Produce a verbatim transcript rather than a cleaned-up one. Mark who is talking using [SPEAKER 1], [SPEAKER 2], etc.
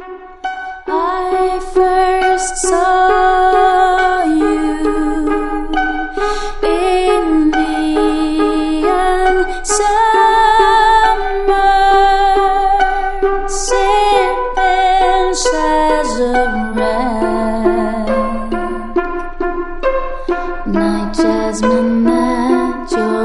[SPEAKER 1] I first saw you in Indian summer, sipping Sazerac. Night jasmine at your